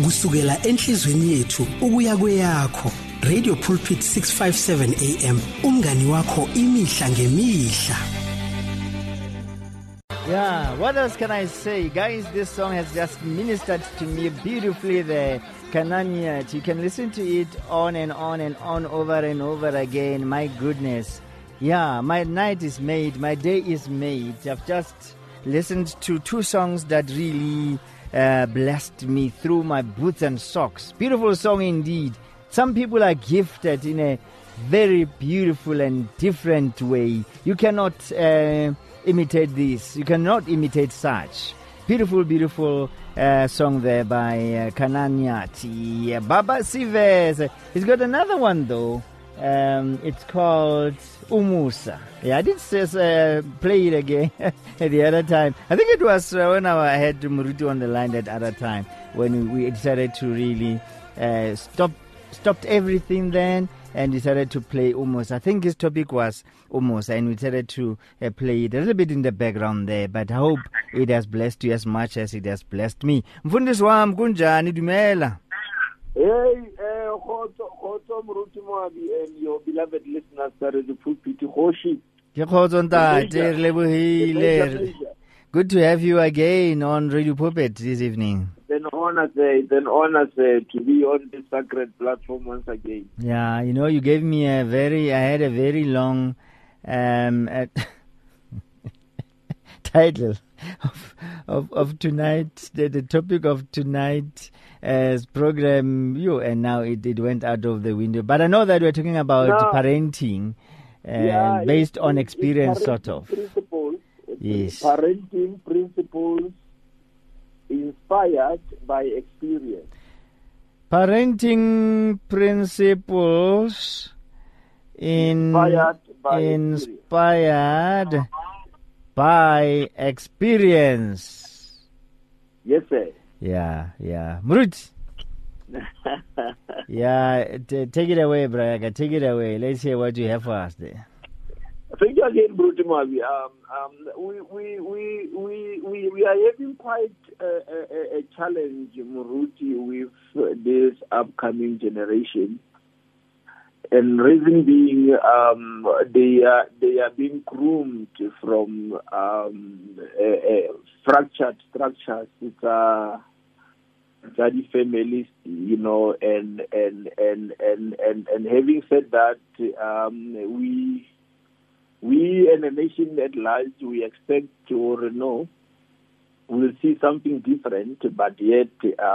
kusukela enhlizweni yethu ukuya kweyakho. Radio Pulpit 657 AM, umngani wakho imihla ngemihla. Yeah, what else can I say? Guys, this song has just ministered to me beautifully there. Kananyat, you can listen to it on and on and on, over and over again. My goodness. Yeah, my night is made, my day is made. I've just listened to two songs that really blessed me through my boots and socks. Beautiful song indeed. Some people are gifted in a very beautiful and different way. You cannot imitate this. You cannot imitate such. Beautiful, beautiful song there by Kananyati. Baba Sives. He's got another one though. It's called Umusa. Yeah, I did play it again the other time. I think it was when I had Muruti on the line that other time when we decided to really stopped everything then and decided to play Umusa. I think his topic was Umusa, and we decided to play it a little bit in the background there. But I hope it has blessed you as much as it has blessed me. Mfundisi wami kunjani dumela? Hey, Khoto Muruti Moabi and your beloved listeners, the Pulpit Hoshi. Good to have you again on Radio Pulpit this evening. It's an honor to be on this sacred platform once again. Yeah, you know, you gave me I had a very long title of tonight, the topic of tonight's program, and now it went out of the window. But I know that we're talking about parenting, based on experience, sort of. Principles. Yes. Parenting principles inspired by experience. Parenting principles inspired by experience. Yes, sir. Yeah. Murut. Yeah, take it away, Braga. Take it away. Let's hear what you have for us there. Thank you again, Brutumavi. We are having quite a challenge, Muruti, with this upcoming generation. And reason being, they are being groomed from fractured structures. It's very families, you know, and having said that, we and the nation at large, we expect to know we'll see something different, but yet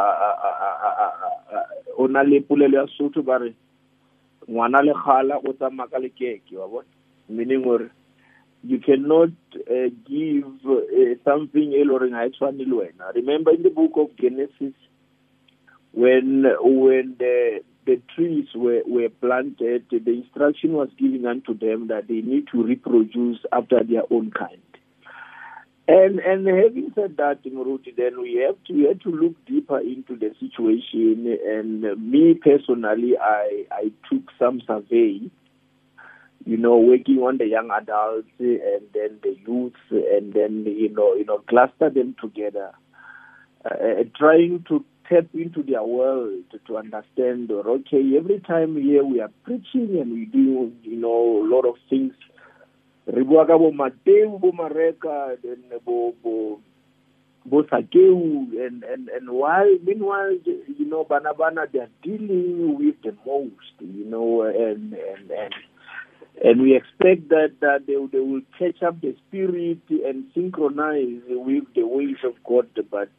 meaning you cannot give something. Remember in the book of Genesis, when the trees were planted, the instruction was given unto them that they need to reproduce after their own kind. And having said that, Muruti, then we had to look deeper into the situation. And me personally, I took some survey, you know, working on the young adults and then the youths, and then you know, cluster them together, trying to tap into their world to understand, or okay, every time here we are preaching and we do, you know, a lot of things. Ribuaka bo Mateu, bo Mareka, then bo Sakeu, and while meanwhile, you know, Banabana, they are dealing with the most, you know, and we expect that they will catch up the spirit and synchronize with the ways of God, but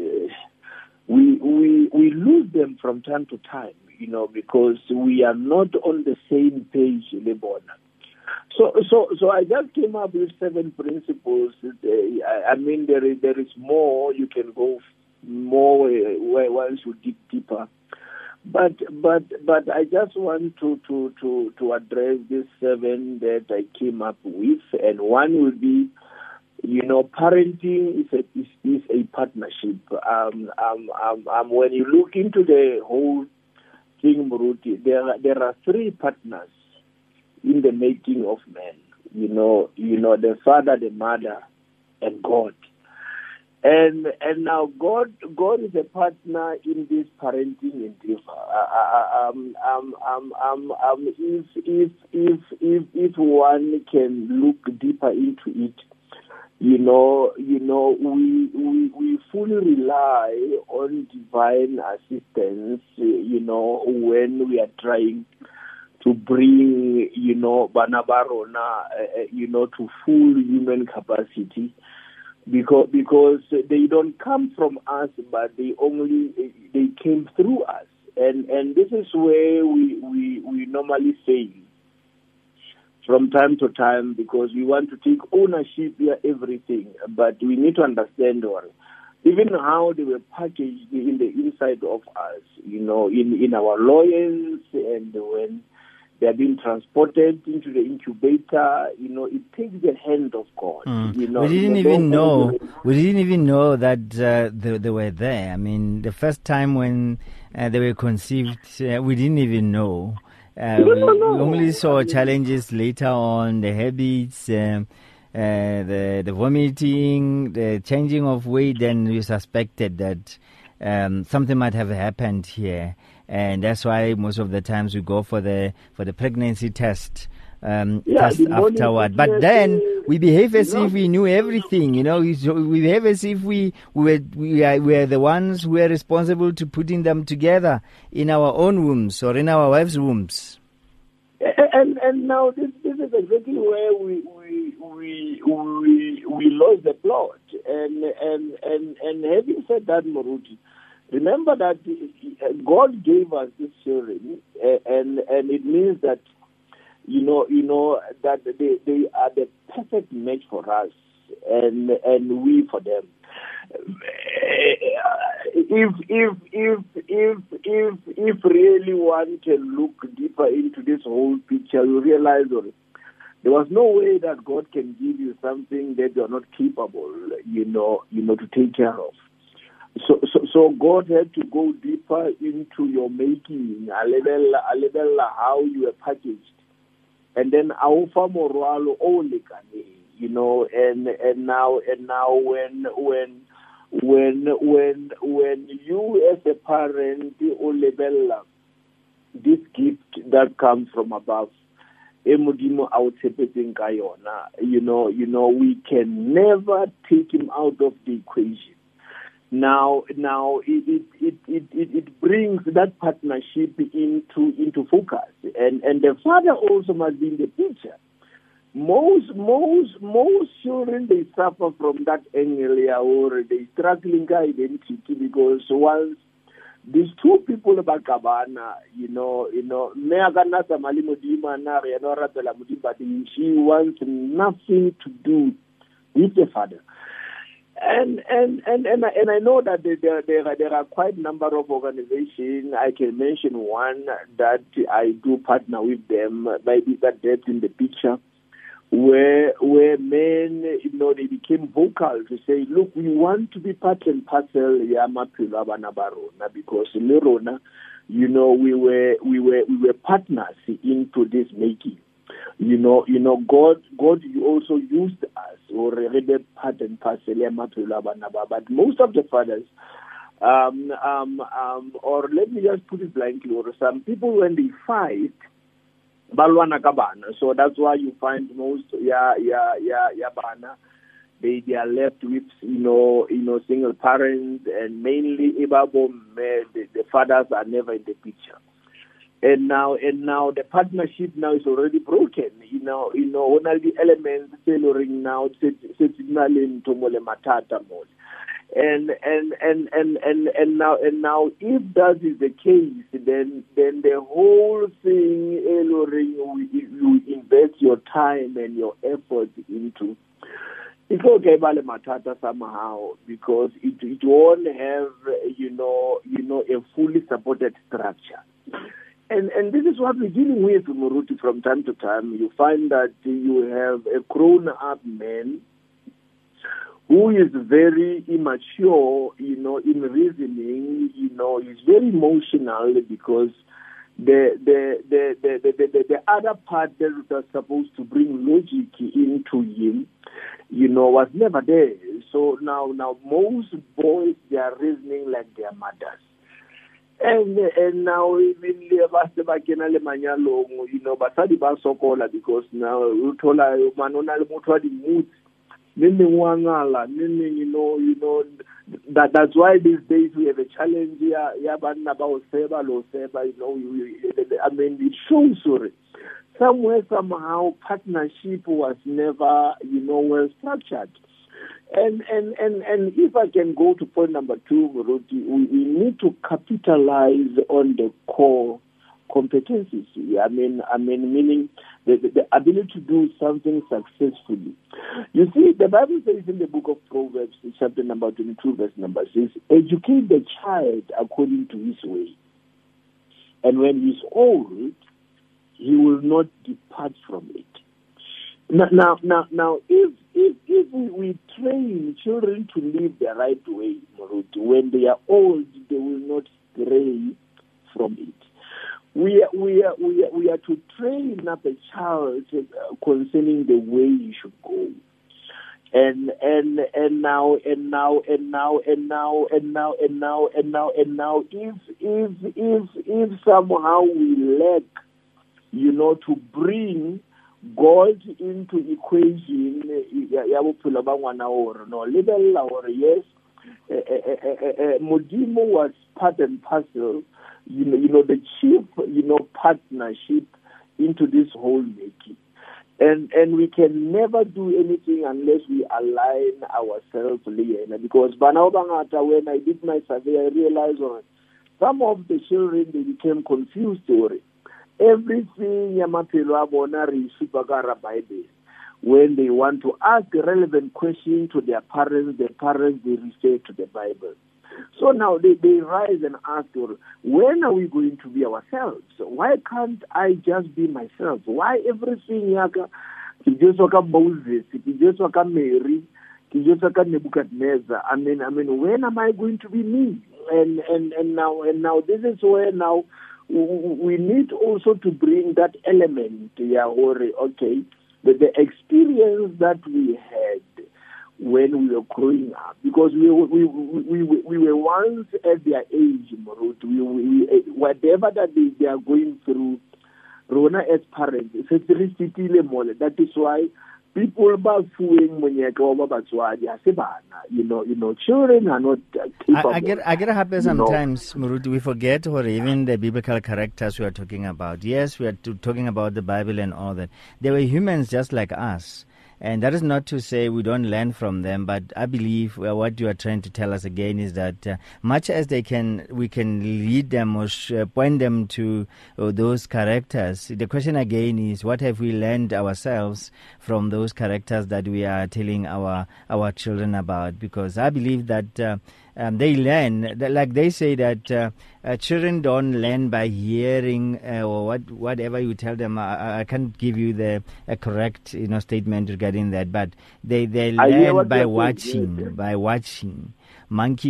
we lose them from time to time, you know, because we are not on the same page, Lebona. So I just came up with 7 principles. I mean, there is more. You can go more once you dig deeper. But I just want to address these 7 that I came up with, and one will be, you know, parenting is a partnership. When you look into the whole thing, Muruti, there are 3 partners in the making of man. You know, the father, the mother, and God. And now God is a partner in this parenting endeavor. If one can look deeper into it, we fully rely on divine assistance, when we are trying to bring, Bana Barona, to full human capacity. Because they don't come from us, but they came through us, and this is where we normally fail from time to time, because we want to take ownership of everything, but we need to understand even how they were packaged in the inside of us, in our loins, and when they are being transported into the incubator, it takes the hand of God. We didn't even know that they were there. I mean, the first time when they were conceived, we didn't even know. We only saw challenges later on, the habits, the vomiting, the changing of weight, and we suspected that something might have happened here. And that's why most of the times we go for the pregnancy test afterward. But then we behave as if we knew everything. We behave as if we were the ones who were responsible to putting them together in our own wombs or in our wives' wombs. And now this is exactly where we lost the plot. And having said that, Moruti, remember that God gave us this children, and it means that that they are the perfect match for us, and we for them. If really one can look deeper into this whole picture, you realize there was no way that God can give you something that you're not capable, to take care of. So God had to go deeper into your making, a level how you are packaged, and then aufa moralo olekane, and now when you as a parent olebella this gift that comes from above, emudimo outshepetseng ka yona, we can never take him out of the equation. Now it brings that partnership into focus, and the father also must be in the picture. Most children, they suffer from that angle, or they struggling identity, because once these two people about Kabana, she wants nothing to do with the father. And I know that there are quite a number of organizations. I can mention one that I do partner with them, maybe that depth in the picture, where men, they became vocal to say, look, we want to be part and parcel Yamaphilo Abana Barona, because Lerona, we were partners into this making. God you also used us, or part and parcel Yamaphilo Abana, but most of the fathers, or let me just put it blankly, or some people, when they fight, balwana kabana. So that's why you find most bana, they are left with single parents, and mainly the fathers are never in the picture. And now the partnership now is already broken. One of the elements tailoring now signalling to mole matata mole. And now if that is the case, then the whole thing, you invest your time and your effort into. It's okay, Bale Matata somehow, because it won't have a fully supported structure. And this is what we're dealing with, Moruti, from time to time. You find that you have a grown-up man who is very immature, in reasoning. He's very emotional because the other part that was supposed to bring logic into him, was never there. So now most boys, they are reasoning like their mothers. And now even basadi ba sokola, because now uthola manona le motho wa di mood that's why these days we have a challenge here. It shows somewhere, somehow, partnership was never, well structured. And if I can go to point number 2, Muruti, we need to capitalize on the core competencies. Meaning the ability to do something successfully. You see, the Bible says in the book of Proverbs, chapter number 22, verse number 6, educate the child according to his way. And when he's old, he will not depart from it. Now, if we train children to live the right way, Maruti, when they are old, they will not stray from it. We are to train up a child concerning the way he should go. And now, if somehow we lack, to bring God into equation, yes, Modimo was part and parcel, the chief, partnership into this whole making. And we can never do anything unless we align ourselves, because when I did my survey, I realized some of the children, they became confused. Everything when they want to ask a relevant question to their parents, they refer to the Bible. So now they rise and ask, when are we going to be ourselves? Why can't I just be myself? Why everything Moses, Mary, Nebuchadnezzar? When am I going to be me? And now this is where now we need also to bring that element, the experience that we had when we were growing up, because we were once at their age, whatever that they are going through, Rona as parents, that is why people children are not capable. I get happy sometimes, Muruti, we forget or even the biblical characters we are talking about. Yes, we are talking about the Bible and all that. They were humans just like us. And that is not to say we don't learn from them, but I believe what you are trying to tell us again is that much as we can lead them or point them to those characters, the question again is, what have we learned ourselves from those characters that we are telling our children about? Because I believe that they learn, like they say that children don't learn by hearing or whatever you tell them. I can't give you a correct statement regarding that, but they learn by watching. By watching, monkey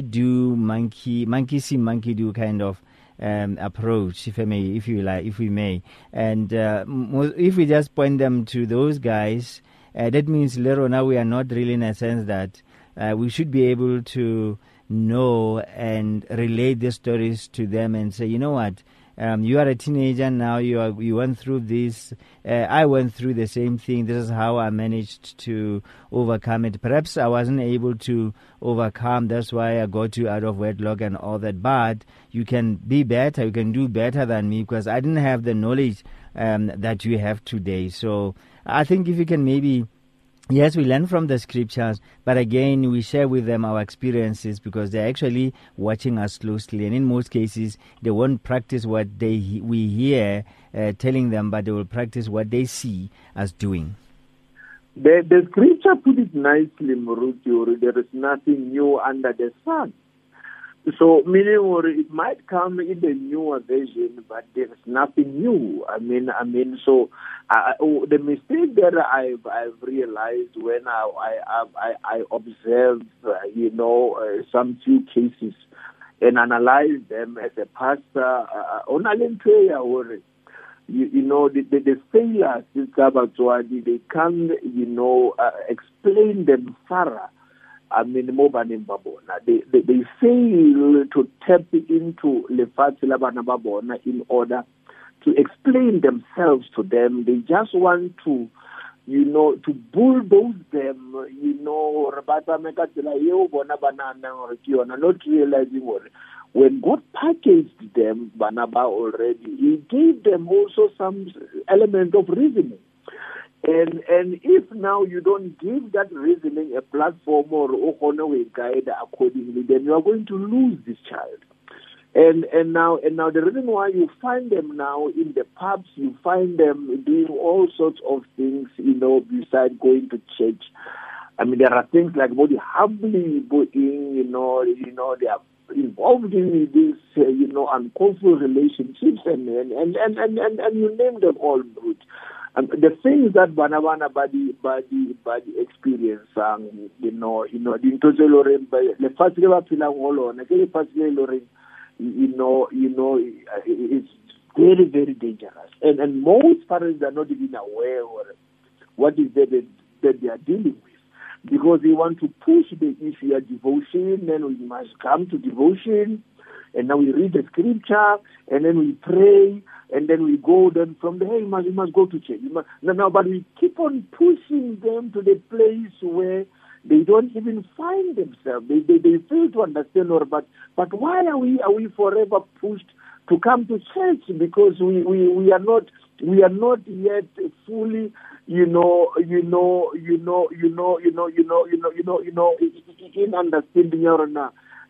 see, monkey do kind of approach, if we may, and if we just point them to those guys, that means later now we are not really in a sense that we should be able to know and relate the stories to them and say, you know what, you are a teenager now, you went through this, I went through the same thing, this is how I managed to overcome it. Perhaps I wasn't able to overcome, that's why I got you out of wedlock and all that, but you can be better, you can do better than me because I didn't have the knowledge that you have today. So I think if you can maybe, yes, we learn from the scriptures, but again, we share with them our experiences because they're actually watching us closely. And in most cases, they won't practice what we hear telling them, but they will practice what they see us doing. The scripture put it nicely, Muruti, there is nothing new under the sun. So, meaning, it might come in the newer version, but there is nothing new. So the mistake that I've realized when I observe, some few cases, and analyze them as a pastor. You know, the failures, they can't, you know, explain them thorough. I mean, they fail to tap into Lefatsi Labana Babona in order to explain themselves to them. They just want to, you know, to bulldoze them, you know, not realizing what. When God packaged them, Banaba already, He gave them also some element of reasoning. And if now you don't give that reasoning a platform or a guide accordingly, then you are going to lose this child. And now the reason why you find them now in the pubs, you find them doing all sorts of things, you know, besides going to church. I mean, there are things like body humbly going, you know, they are involved in these, you know, uncomfortable relationships and you name them all, Brute. The things that Banabana body experience, you know, the Intozo Loren, the first level Pilang Holo, and the first level it's very, very dangerous. And most parents are not even aware of what is that they are dealing with. Because they want to push the issue of devotion, then we must come to devotion, and now we read the scripture, and then we pray, and then we go, then from there, you must go to church. But we keep on pushing them to the place where they don't even find themselves. They fail to understand, but why are we forever pushed to come to church? Because we are not yet fully, in understanding your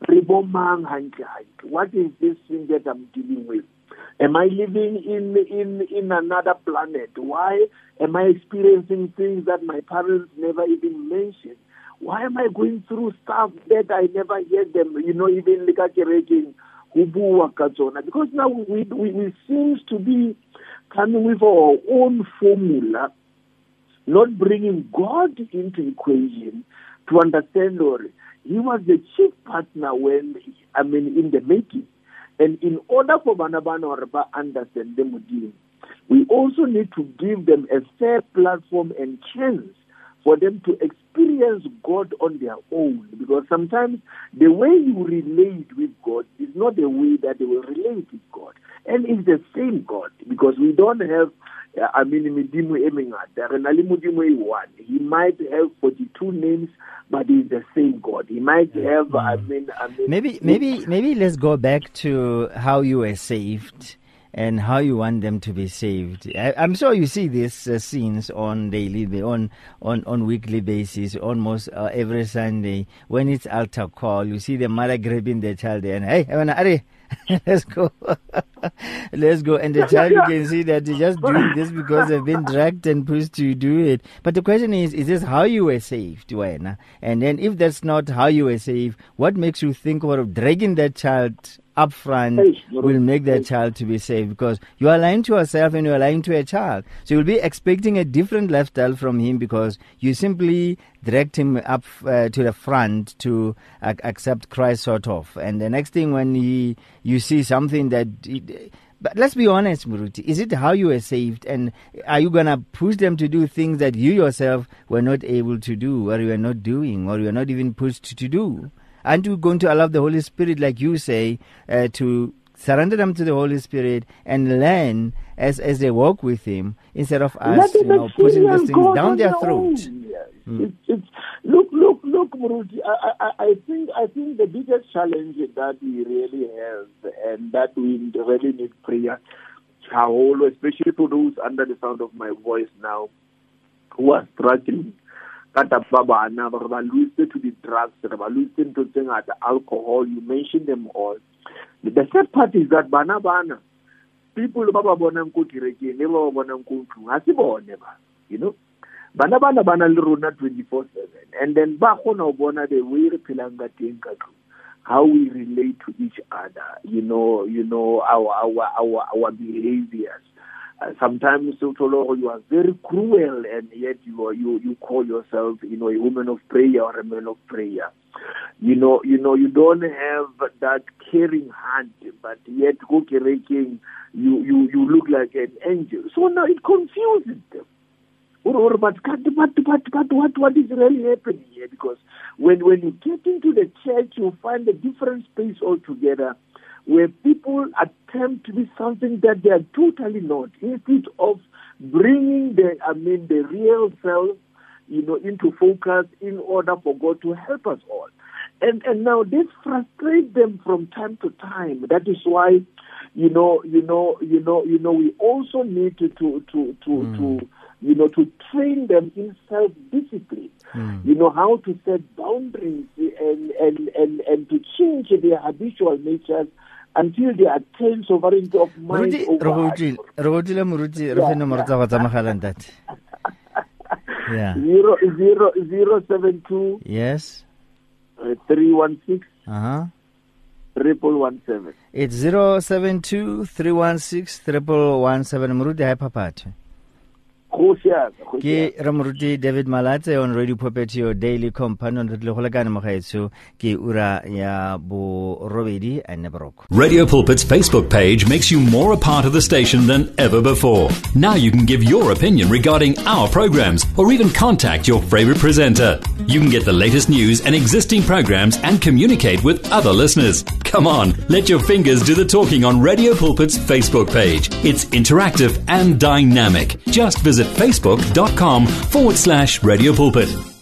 what is this thing that I'm dealing with? Am I living in another planet? Why am I experiencing things that my parents never even mentioned? Why am I going through stuff that I never heard them, even likakereking hubu wakatona? Because now we seems to be coming with our own formula, not bringing God into equation to understand, or He was the chief partner in the making. And in order for Banabana or Raba understand them, we also need to give them a fair platform and chance for them to experience God on their own. Because sometimes the way you relate with God is not the way that they will relate with God. And it's the same God, because we don't have, He might have 42 names, but he's the same God. He might have, Maybe let's go back to how you were saved and how you want them to be saved. I'm sure you see these scenes on daily, on weekly basis, almost every Sunday. When it's altar call, you see the mother grabbing the child and, hey, let's go. Let's go. And the child, you can see that they're just doing this because they've been dragged and pushed to do it. But the question is this how you were saved, Wena? And then if that's not how you were saved, what makes you think of dragging that child up front will make that child to be saved? Because you are lying to yourself and you are lying to a child. So you'll be expecting a different lifestyle from him because you simply dragged him up to the front to accept Christ, sort of. And the next thing when you see something that... But let's be honest, Muruti. Is it how you were saved? And are you going to push them to do things that you yourself were not able to do, or you are not doing, or you are not even pushed to do? Aren't you going to allow the Holy Spirit, like you say, to surrender them to the Holy Spirit and learn as they walk with Him, instead of us pushing these things down their throat? Look, Muruti, I think the biggest challenge that we really have, and that we really need prayer, especially for those under the sound of my voice now, who are struggling. To the drugs, to the alcohol, you mentioned them all. The third part is that Bana people Bana Luruna 24/7, and then Bahona the way how we relate to each other, our behaviors. Sometimes you are very cruel, and yet you call yourself, a woman of prayer or a man of prayer. You don't have that caring heart, but yet you look like an angel. So now it confuses them. But what is really happening here? Because when you get into the church, you find a different space altogether, where people attempt to be something that they are totally not, instead of bringing the real self, into focus in order for God to help us all. And now this frustrates them from time to time. That is why, we also need to train them in self-discipline. How to set boundaries and to change their habitual natures until they attain sovereignty of mind over. Yeah. 072. Yes. 316. 117. It's 072 316 117. Muruti hai papate. Ke Ramuruti David Malate on Radio Pulpit, your daily companion with Loholagana Mahaitsu, Ki Ura ya Bo Robedi and Nebrok. Radio Pulpit's Facebook page makes you more a part of the station than ever before. Now you can give your opinion regarding our programs or even contact your favorite presenter. You can get the latest news and existing programs and communicate with other listeners. Come on, let your fingers do the talking on Radio Pulpit's Facebook page. It's interactive and dynamic. Just visit facebook.com/Radio Pulpit.